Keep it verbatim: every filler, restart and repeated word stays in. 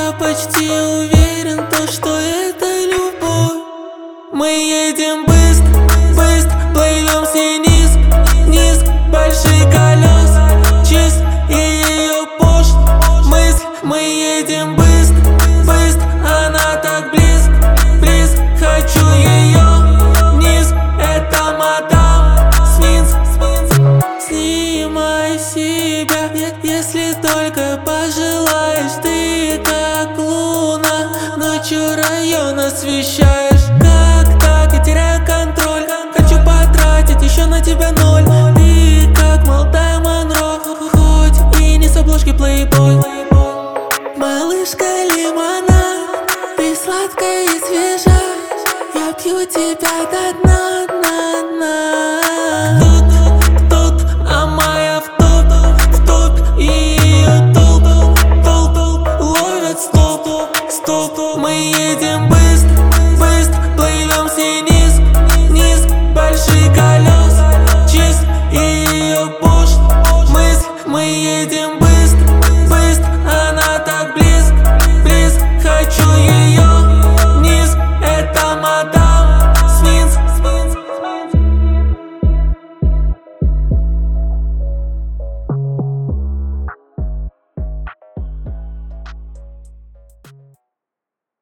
Я почти уверен, то, что это любовь. Мы едем быстро, быстро, плывем все низко, низко. Большие колеса, чист и ее пошлая мысль. Мы едем быстро, быстро, она так близко, близко. Хочу ее вниз, это мадам Свинс. Снимай себя, если только пожелаешь. Ты как луна, ночью район освещаешь. Как так, я теряю контроль. Хочу потратить еще на тебя ноль. Ты как молодая Монро, хоть и не с обложки Playboy. Малышка лимонад, ты сладкая и свежая. Я пью тебя до дна, дна, дна.